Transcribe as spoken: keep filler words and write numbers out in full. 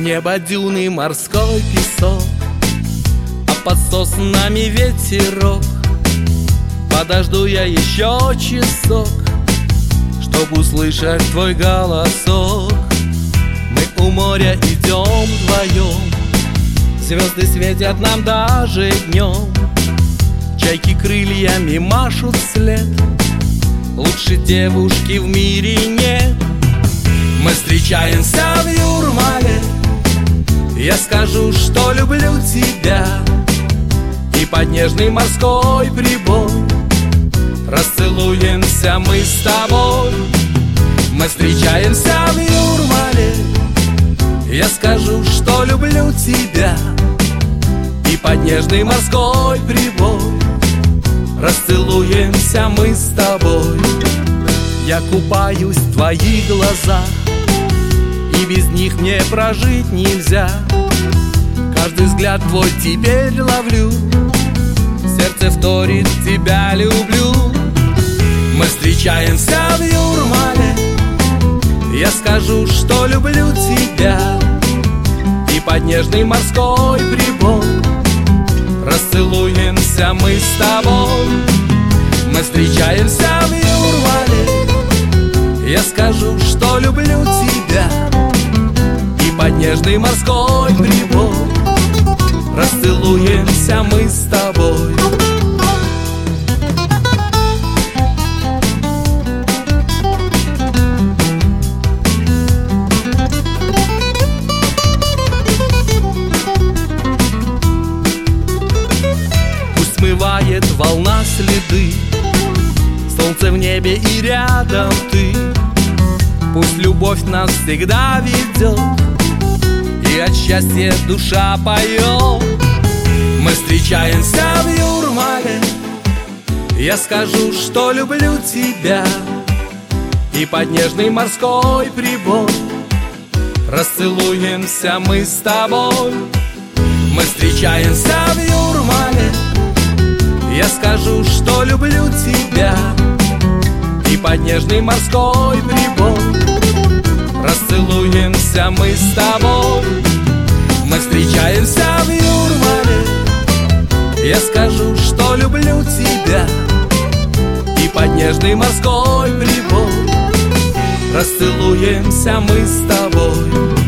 Небо, дюны, морской песок, а под соснами ветерок. Подожду я еще часок, чтоб услышать твой голосок. Мы у моря идем вдвоем, звезды светят нам даже днем. Чайки крыльями машут вслед, лучше девушки в мире нет. Мы встречаемся в Юрмале, я скажу, что люблю тебя, и под нежный морской прибой расцелуемся мы с тобой. Мы встречаемся в Юрмале, я скажу, что люблю тебя, и под нежный морской прибой расцелуемся мы с тобой. Я купаюсь в твоих глазах, и без них мне прожить нельзя. Каждый взгляд твой теперь ловлю, сердце вторит, тебя люблю. Мы встречаемся в Юрмале, я скажу, что люблю тебя, и под нежный морской прибой расцелуемся мы с тобой. Мы встречаемся в Юрмале, я скажу, что люблю тебя, и под нежный морской прибой расцелуемся мы с тобой. Пусть смывает волна следы, солнце в небе и рядом ты. Пусть любовь нас всегда ведет, и от счастья душа поет. Мы встречаемся в Юрмале, я скажу, что люблю тебя, и под нежный морской прибой расцелуемся мы с тобой. Мы встречаемся в Юрмале, я скажу, что люблю тебя, и под нежный морской прибой расцелуемся мы с тобой. Мы встречаемся в Юрмале, я скажу, что люблю тебя, и под нежный морской прибой расцелуемся мы с тобой.